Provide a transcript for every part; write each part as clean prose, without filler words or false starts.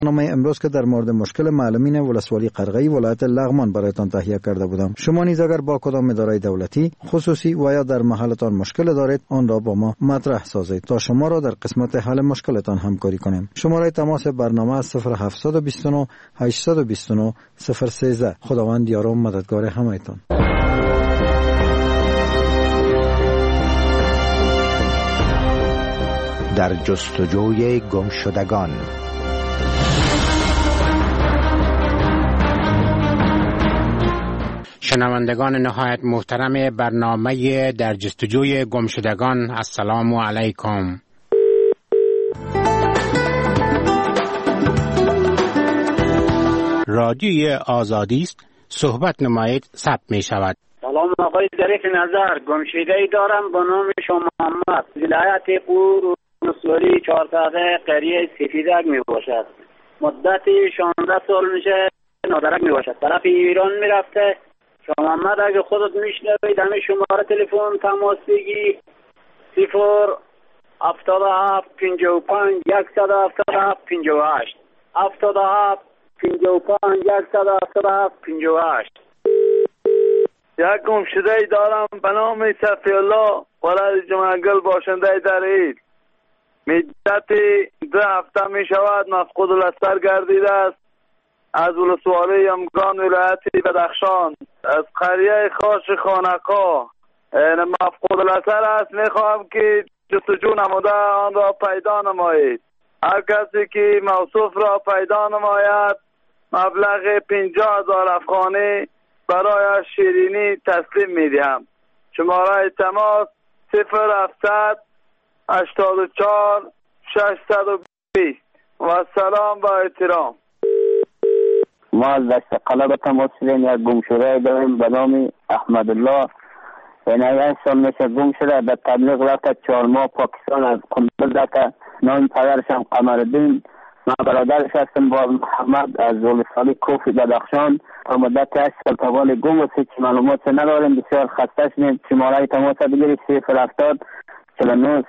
برنامه امروز که در مورد مشکل معلمین ولسوالی قرغی ولایت لغمان برایتان تهیه کرده بودم. شما نیز اگر با کدام اداره دولتی خصوصی و یا در محلتان مشکل دارید آن را با ما مطرح سازید تا شما را در قسمت حل مشکلتان همکاری کنیم. شماره تماس برنامه 0729 829 013. خداوند یار و مددگار همه‌تان. در جستجوی گمشدگان. شنوندگان نهایت محترم برنامه در جستجوی گمشدگان، السلام علیکم. رادیوی آزادی است، صحبت نمایید، ثبت می شود. سلام آقای ظریف نظر، گمشده‌ای دارم با نام شما محمد، ولایت پور ولسوالی 4 قریه سفیدک می باشد. مدت 16 سال میشه نادرک می باشد. طرف ایران می رفته. شما محمد اگه خودت میشنوید همه شماره تلفن تماس بگی 077 55 177 58 77 55 177 58. یک گمشده‌ای دارم به نام صفی الله ولد جمعگل باشنده در عید. مدت 2 هفته می شود مفقود الاثر گردیده است. از ولسوالی یمگان ولایت بدخشان از قریه خاش خانقا مفقود الاثر است. می خواهم که جستجو نموده آن را پیدا نمایید. هر کسی که موصوف را پیدا نماید مبلغ 50,000 افغانی برای شیرینی تسلیم می دهم. شماره تماس 0700 84 620 و سلام با احترام. ما از دشت قلب تماس شدیم. یک گمشده داریم به نام احمد الله. این 1 سال میشه گم شده. در تبلیغ رفته 4 ماه پاکستان از قندل رفته. نام پدرش هم قمرالدین. من برادرش هستم با محمد از ولسوالی کوفی بدخشان. تا مدت 8 سال تاوال گم و هیچ معلومات نداریم. بسیار خسته شدیم. شماره تماس بگیرید 070 49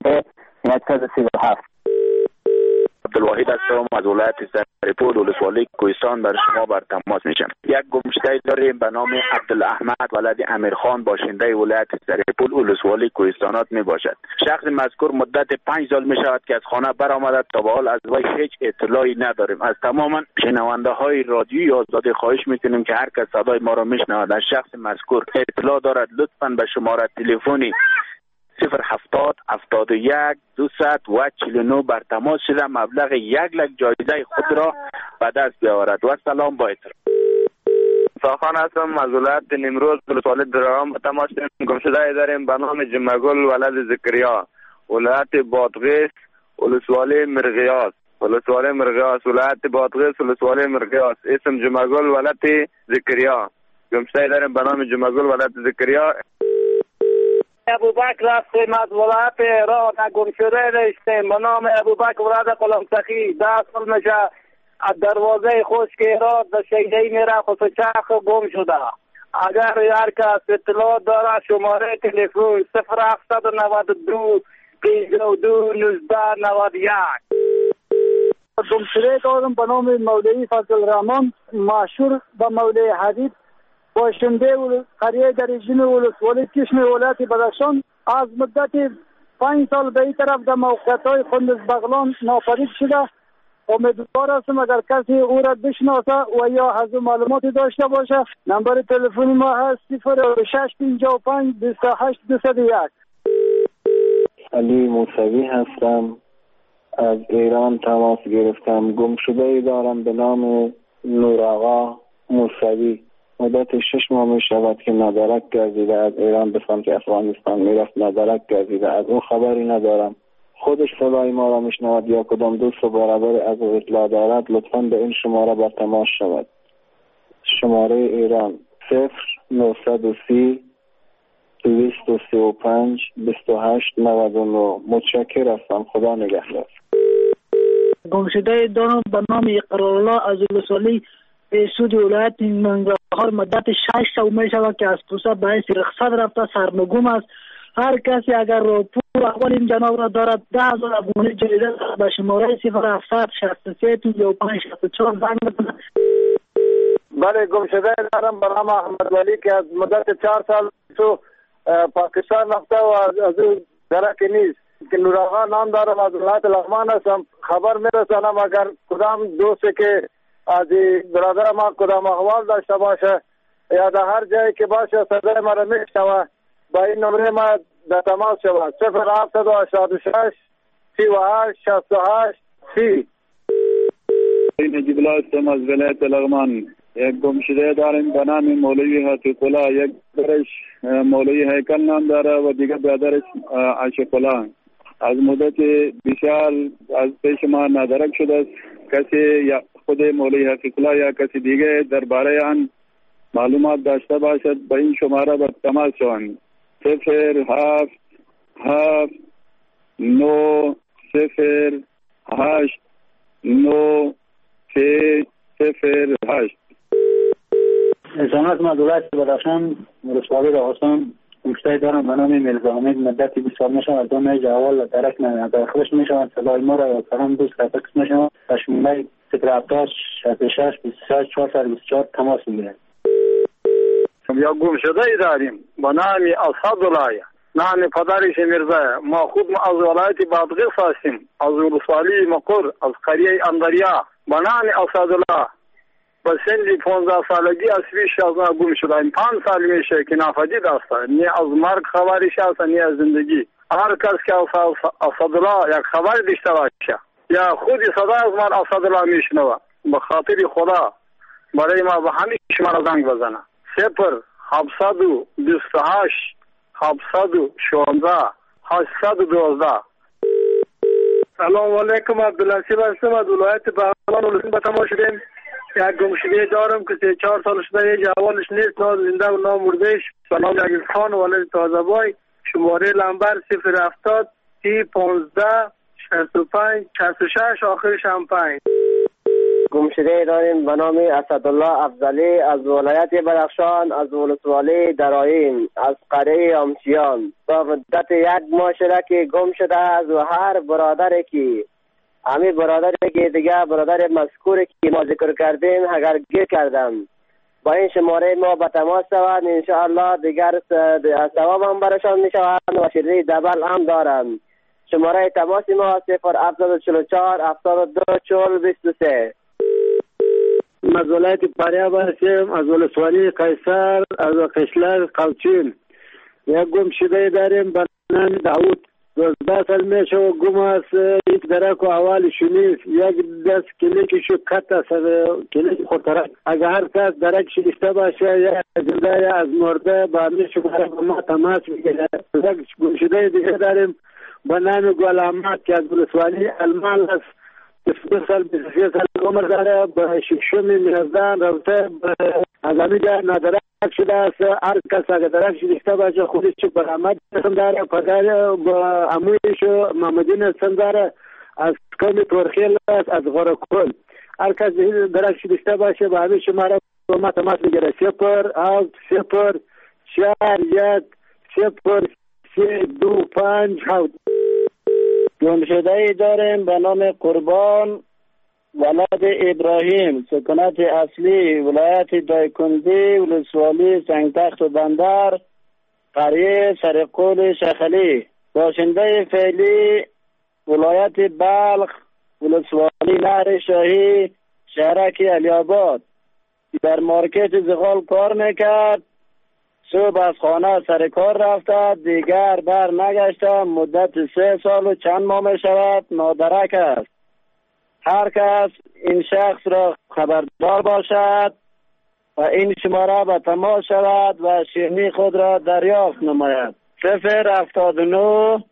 137. عبدالواحد هستم از ولایت سرپور ولسوالی کوهستان بر شما بر تماس میشم. یک گمشده داریم به نام عبدالاحمد ولد امیرخان باشنده ولایت سرپور ولسوالی کوهستانات می باشد. شخص مذکور مدت 5 سال می شود که از خانه برآمده. تا به حال از وی هیچ اطلاعی نداریم. از تمام شنونده های رادیوی آزادی خواهش میکنیم که هر کس صدای ما را میشنود از شخص مذکور اطلاع دارد لطفاً به شماره تلفنی 070 71 249 بر تماس شده مبلغ 1 لک جایزه خود را به دست بیاورد. و سلام با احترام. ساخان هستم از ولایت نیمروز ولسوالی درام. تماس گمشده داریم به نام جمعگل ولد زکریا ولایت بادغیس ولسوالی مرغیاس ولایت بادغیس ولسوالی مرغیاس. اسم جمعگل ولد زکریا. گمشده داریم به نام جمعگل ولد زکریا. ابوبکر هستیم از ولایت ایران. گمشده داشتیم به نام ابوبکر ولد قلمسخی. 10 سال میشه از دروازه خشک ایران در شیدهی میره خود چرخ گم شده. اگر هر کس اطلاع داره شماره تلفن 0792 52 19 91. گمشده دارم به نام مولوی فضل الرحمن مشهور به مولوی حبیب باشنده قریه دریجین ولسوالی کشم ولایت بدخشان. از مدت 5 سال به این طرف در موقعیت‌های خندز بغلان ناپدید شده. امیدوار هستم اگر کسی او را بشناسه و یا از معلوماتی داشته باشه نمبر تلفن ما هست 0655 28 201. علی موسوی هستم از ایران تماس گرفتم. گمشده دارم به نام نور آقا موسوی. مدت 6 ماه می شود که مدارک گردیده از ایران به سمت افغانستان میرفت. مدارک گردیده از اون خبری ندارم. خودش صدای ما را میشنود یا کدام دوست و برادر از او اطلاع دارد لطفاً به این شماره با تماس شود. شماره ایران 0930 235 28 99. متشکر هستم. خدا نگهدار. گمشده دارم به نام اقرارالله از ولسوالی سود ولایت منگرهار. مدت 6 سال می شود که از پوسه باعث رخصت رفته سرنگون است. هر کسی اگر پول احوال این جناب را دارد 10,000 افغانی جریده به شماره 0763 35 64 زنگ بزنه. بله، گمشده دارم به نام احمد ولی که از مدت 4 سال تو پاکستان رفته و از او درکی نیست که نور آقا نام دارم، از ولایت لغمان هستم. خبر میرسانم اگر کدام دوستی که از برادر ما کدام احوال داشته باشه یا در هر جایی که باشه صدای ما را میشنوه با این نمره ما در تماس شود 0786 38 68 30. نجیب الله هستم از ولایت لغمان. یک گمشده داریم به نام مولوی حقیق الله، یک برش مولوی هیکل نام داره و دیگر برادرش عاشق الله. از مدت بسیار از پیش ما ندرک شده است. کسی یا خود مولوی حقیق الله یا کسی دیگه درباره آن معلومات داشته باشد به این شماره به تماس شوند 07 7 9 0 8 9 3 0 8. سلامت مدولت بدخشان ولسوالی راستان گمشده دارم به نام میرزا حمید. مدت 20 سال میشم از دو میج اول درک نداخلش میشم. صدای ما را فرام دوست رفت میشم و شماره 070 66 26 424 تماس میگیرم. یا گمشده ای داریم به نام اسدالله، نام پدرش میرزا. ما خود از ولایت بادغیس هستیم، از ولسوالی مقر، از قریه اندریا. به نام اسدالله به سن 15 سالگی از پیش از ما گم شدیم. 5 سال میشه که ناپدید است. نه از مرگ خبرش است نه از زندگی. هر کس که اسدالله یک خبر داشته باشه یا خودی صدا از من اسدالله میشنوه به خاطر خدا برای ما به همین شماره زنگ بزنه 0728 716 812. سلام علیکم، عبدالنصیب هستم از ولایت بغلان ولسوالی به تماس شدیم. یک گمشده دارم که 3-4 سال شده هیچ احوالش نیست، نه زنده و نه مردهش. به نام عزیز خان ولد تازه‌بای. شماره لمبر 070 30 15 65 66 آخرش هم 5. گمشده داریم به نام اسدالله افضلی از ولایت بدخشان، از ولسوالی درایم، از قریه امسیان. تا مدت 1 ماه شده که گم شده است و هر برادری که همین برادری که دیگه برادر مذکوری که ما ذکر کردیم اگر گیر کردم با این شماره ما به تماس شوند انشاءالله دیگر ثواب هم برشان می شوند و شیرینی دبل هم دارم. شماره تماس ما 0744 72 40 23. از ولایت فاریاب هستیم، از ولسوالی قیصر، از قشلر قوچین. یک گمشده داریم به نام داود. 12 سال میشه و گم است. یک درک و احوالش نیست. یک دست کلیکشو کت است، کلیک خطرک. اگر هر کس درکش داشته باشه یا زنده یا از مرده با همین شماره با ما تماس میگیره. یک گمشده دیگه داریم به نام گل احمد که از ولسوالی المال است. 22 سال 23 سال عمر داره. به شکشم میرزدن رفته از همین جا ندرک شده است. هر کس اگر درک داشته باشه خودش برآمد سم داره. پدر با عمویشو محمدین هستم داره از قوم تورخیل است، از غرکل. هر کس درک داشته باشه با همین شماره با ما تماس میگیره 07 0 4 1 0 3 2 5 7. گمشده ای داریم به نام قربان ولد ابراهیم. سکونت اصلی ولایت دایکنزی، ولسوالی سنگتخت و بندر، قریه سرقول شخلی. باشنده فعلی ولایت بلخ، ولسوالی نهر شاهی، شهرک علی‌آباد. در مارکت زغال کار میکرد. صبح از خانه سر کار رفته، دیگر بر نگشته. مدت 3 سال و چند ماه می شود نادرک است. هر کس این شخص را خبردار باشد و این شماره به تماس شود و شیرینی خود را دریافت نماید 079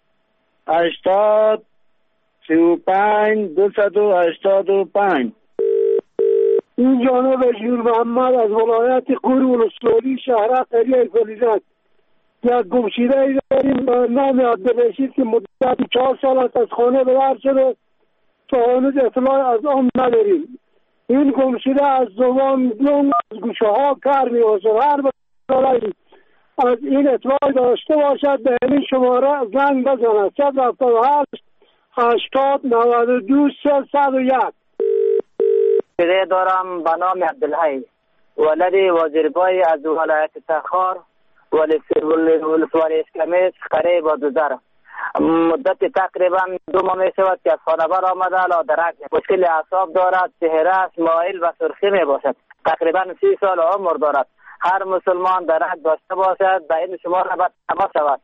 80 35 285. این جانب جور محمد از ولایت قور ولسوالی شهر قریه فلیزت. یک گمشده ای داریم به نام عبدالرشید که مدت 4 سال است از خانه ببر شده تا هنوز اطلاع از آن نداریم. این گمشده از زبان از گوشه ها کار می باشد. هر برای از این اطلاع داشته باشد به این شماره زنگ بزند 078 80 92 301. پدر دارم به نام عبدالحی ولد وزیربای از ولایت تخار ولسوالی اسکمیس قریب و دوزر. مدت تقریبا 2 ماه می شود که از خانه بر آمده لادرک مشکل اعصاب دارد، چهره است مایل و سرخی می باشد، تقریبا 30 سال عمر دارد. هر مسلمان درک داشته باشد به این شماره باید تماس شود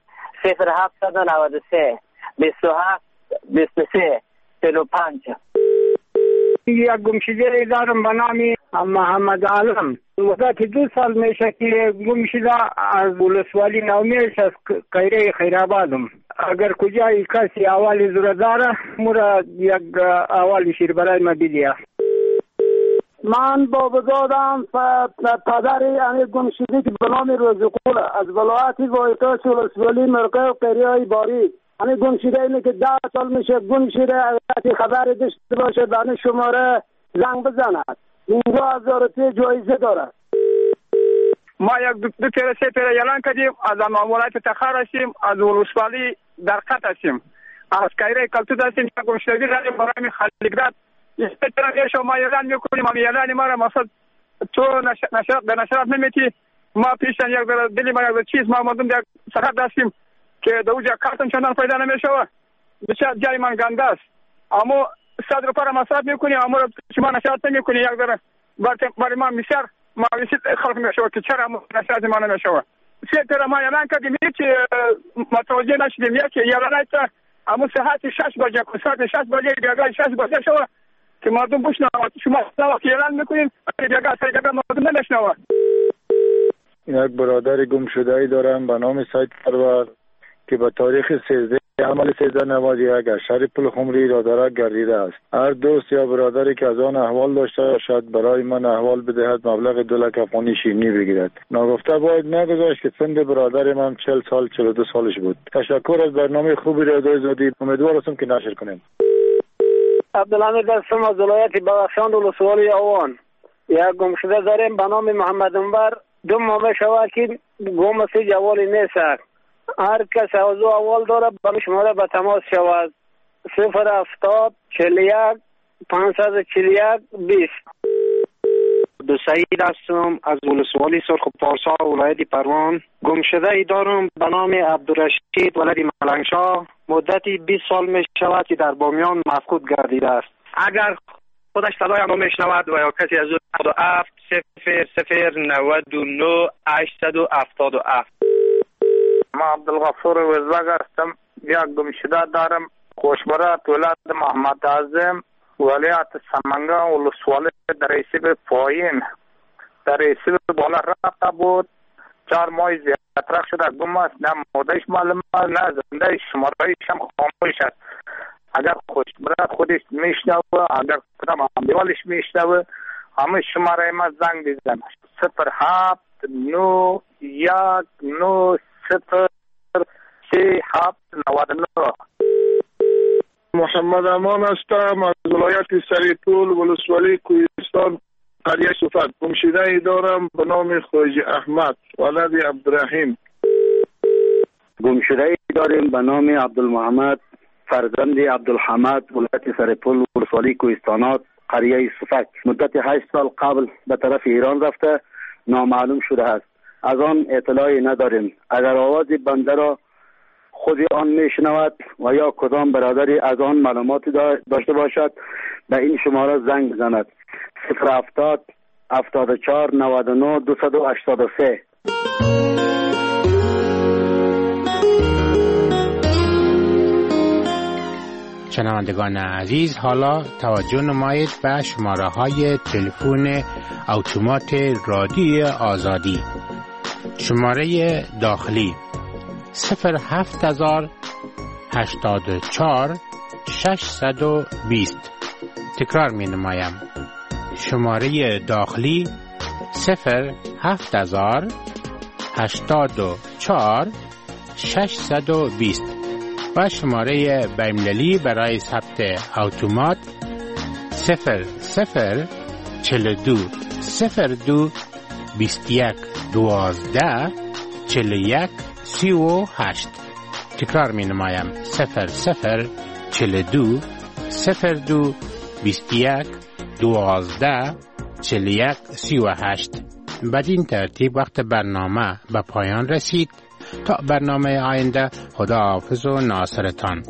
0793 27 23 45. یک گمشده دارم به نام محمد عالم. مدت 2 سال میشه که گمشده از ولسوالی نومیش از قیره خیرآبادم. اگر کجای کسی احوالی زور داره مرا یک احوالی شیر برای ما بیدیه. من بابا دادم پدر یعنی گمشده که به نام روزقول از ولایت وایتاش ولسوالی مرقه و قیره باری. یعنی گمشده اینه که 10 سال میشه گمشده. اگر خبر داشته باشه به شماره زنگ بزند. 15,000 جایزه دارد. ما یک 2-3 اعلان کردیم از ولایت تخار هستیم، از ولسوالی در خط هستیم، از قیره کلتود هستیم که گمشدگی داریم برای خلیقداد. این طرف شما اعلان میکنیم، ما اعلان ما را مثلا تو به نشرات نمیتی. ما پیشن یک دلی ما یک چیز ما مردم یک سخت دستیم که دوجا کارتون چندان فایده نمیشوه. بسیار جای من گنده است. اما 100 روپیه را مصرف میکنیم، اما شما نشرات نمیکنی. یک داره برای ما بسیار مایوسی خلق میشوه که چرا نشرات ما نمیشوه. 3 تر ما اعلان کردیم که متوجه نشدیم. یکی اعلان است اما ساعت 6 بجه ساعت 6 بجه بیاگاه 6 بجه شوه که مردم بشنوه. شما وقتی اعلان میکنین بیاگاه سایگاه مردم نمیشنوه. یک برادر گم شده ای دارم به نام سید پرور که به تاریخ 13 عمل 1391 از شهر پلخمری رادارک گردیده است. هر دوست یا برادری که از آن احوال داشته باشد برای من احوال بدهد، مبلغ 2 لک افغانی شیرینی بگیرد. ناگفته باید نگذاشت که سن برادر من 40 سال 42 سالش بود. تشکر از برنامه خوبی رادیو آزادی. امیدوار هستم که نشر کنیم. عبدالحمید هستم از ولایت بدخشان ولسوالی آوان. یک گمشده داریم به نام محمد انور. 2 ماه شود که گم است، جوالی نیست. هر کس از اول داره برای شماره به تماس شود 070 41 541 20. سعید هستم از ولسوالی سرخ پارسا ولایت پروان. گمشده ای دارم به نام عبدالرشید ولد ملنگشاه. مدتی 20 سال می شود که در بامیان مفقود گردیده است. اگر خودش صدای ما میشنود و یا کسی از او 7 00 99 877. ما عبدالغفور وزبگ هستم. یک گمشده دارم خوشبرات ولایت محمد اعظم ولایت سمنگان ولسوالی در ریسیب پایین در ریسیب بالا رفته بود. 4 ماه زیادتر شده گم است. نه مادهش معلوم است نه زنده شمارهایش هم خاموش است. اگر خوشبرات خودش میشنوه، اگر کدام همدیوالش میشنوه، همه شماره ما زنگ بزن 07 91 9 0 3 7 99. محمد امان هستم از ولایت سریطول ولسوالی کوهستان قریه صفت. گمشده ای دارم به نام خواجه احمد ولد عبدالرحیم. گمشده ای داریم به نام عبدالمحمد فرزند عبدالحمد ولایت سریطول ولسوالی کوهستانات قریه صفت. مدت 8 سال قبل به طرف ایران رفته، نامعلوم شده است. از آن اطلاعی نداریم. اگر آواز بنده را خود آن میشنود و یا کدام برادری از آن معلوماتی داشته باشد به این شماره زنگ بزند 070 74 99 283. شنوندگان عزیز، حالا توجه نمایید به شماره های تلفن اتومات رادیو آزادی. شماره داخلی 07000 84 620. تکرار می نمایم. شماره داخلی 07000 84 620 و شماره بین‌المللی برای ثبت اتومات 0042 02 21 12 41 38. تکرار می نمایم 0042 02 21 12 41 38. بدین ترتیب وقت برنامه به پایان رسید. تا برنامه آینده، خداحافظ و ناصرتان.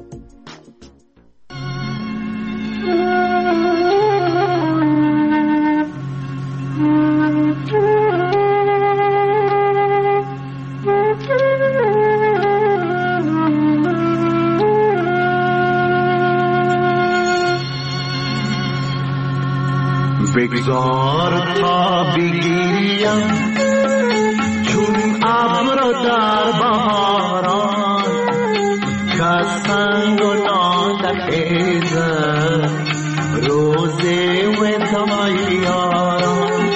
بگذار تا بگیریم چون ابر در بهاران که سنگ و نالت خیزد روز وداع یاران.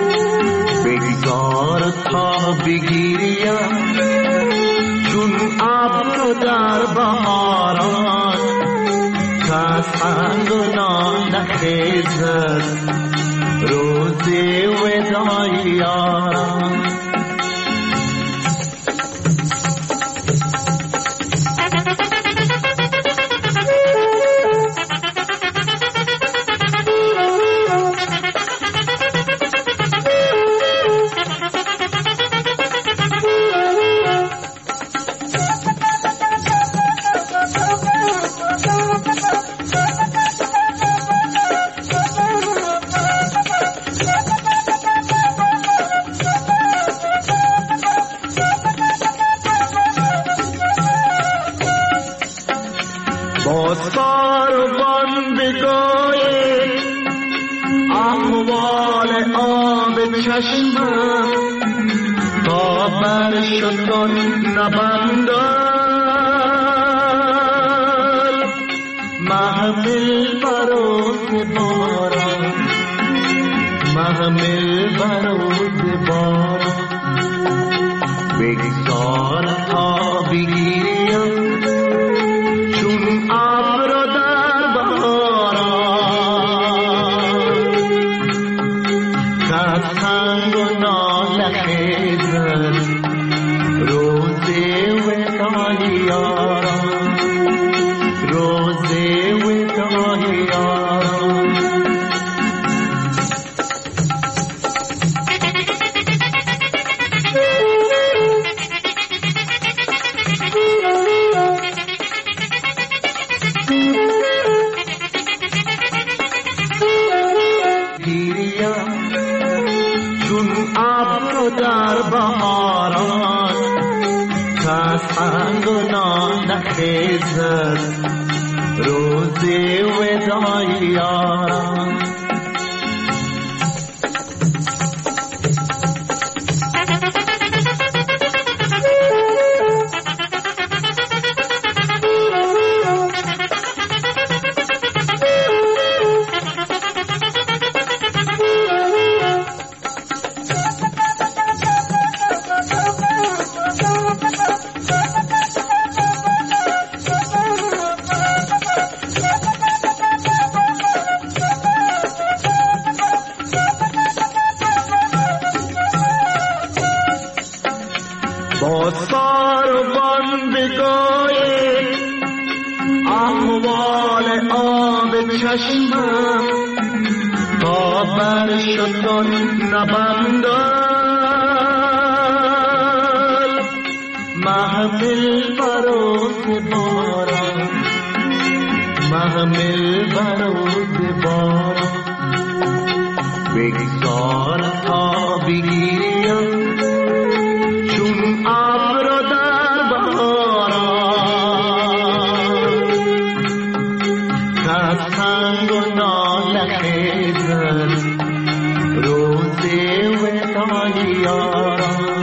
بگذار تا بگیریم چون ابر در بهاران که سنگ و نالت خیزد روز وداع یاران. بازکاروان بگوی احوال آب چشمم تا بر شدن نبندد محمل برود باران محمل برود باران. بگذار تا بگیریم چون ابر در بهاران که سنگ و ناله خیزد روز وداع یاران روز وداع یاران. در بهاران که سنگ و ناله خیزد روز وداع یاران. بازکاروان بگوی احوال آب چشمم تا بر شدن نبندد محمل برود باران محمل برود باران. بگذار تا بگیریم چون ابر در بهاران که سنگ و ناله خیزد روز وداع یاران